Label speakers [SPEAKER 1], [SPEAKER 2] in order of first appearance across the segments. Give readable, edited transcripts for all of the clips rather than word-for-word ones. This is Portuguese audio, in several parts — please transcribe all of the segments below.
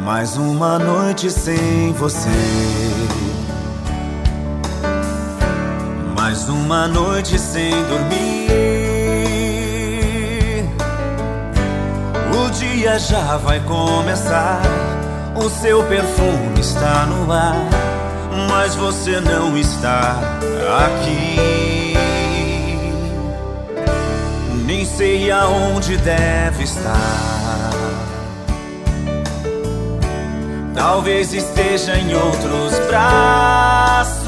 [SPEAKER 1] Mais uma noite sem você. Mais uma noite sem dormir. O dia já vai começar. O seu perfume está no ar, mas você não está aqui. Nem sei aonde deve estar. Talvez esteja em outros braços.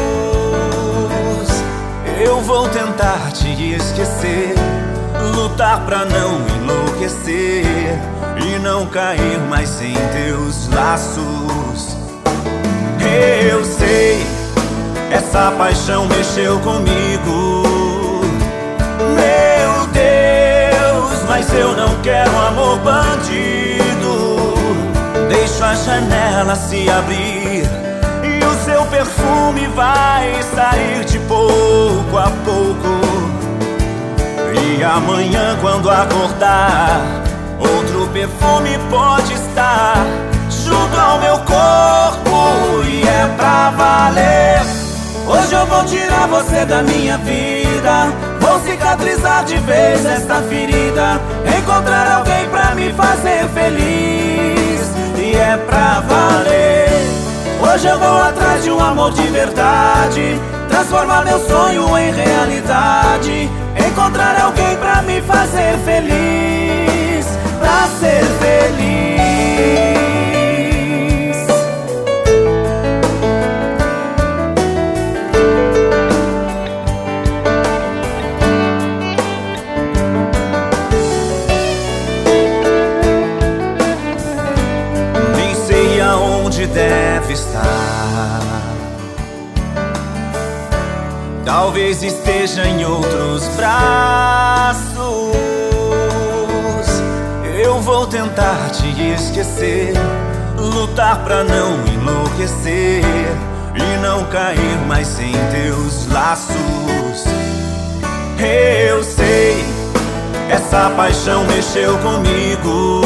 [SPEAKER 1] Eu vou tentar te esquecer, lutar pra não enlouquecer e não cair mais em teus laços. Eu sei, essa paixão mexeu comigo. Meu Deus, mas eu não quero amor bandido. Deixo a janela se abrir e o seu perfume vai sair de pouco a pouco. E amanhã quando acordar, outro perfume pode estar junto ao meu corpo e é pra valer. Hoje eu vou tirar você da minha vida, vou cicatrizar de vez esta ferida, encontrar alguém pra me fazer feliz e é pra valer. Hoje eu vou atrás de um amor de verdade, transformar meu sonho em realidade, encontrar alguém pra me fazer feliz, pra ser feliz. Nem sei aonde deve estar. Talvez esteja em outros braços. Eu vou tentar te esquecer, lutar pra não enlouquecer e não cair mais em teus laços. Eu sei, essa paixão mexeu comigo.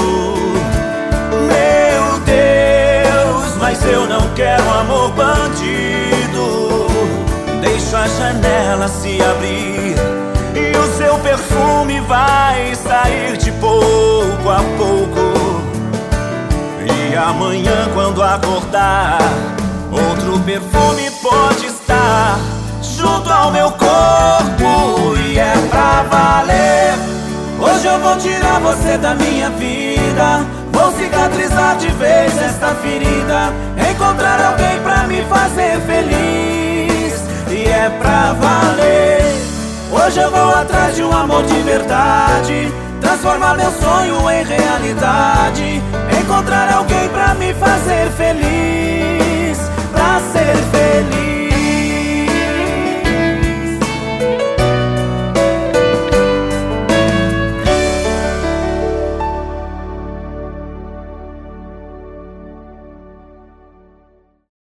[SPEAKER 1] Meu Deus, mas eu não quero amor bandido. Deixo a janela se abrir e o seu perfume vai sair de pouco a pouco. E amanhã quando acordar, outro perfume pode estar junto ao meu corpo e é pra valer. Hoje eu vou tirar você da minha vida, vou cicatrizar de vez esta ferida, encontrar alguém pra me fazer feliz e é pra valer. Hoje eu vou atrás de um amor de verdade, transformar meu sonho em realidade, encontrar alguém pra me fazer feliz, pra ser feliz.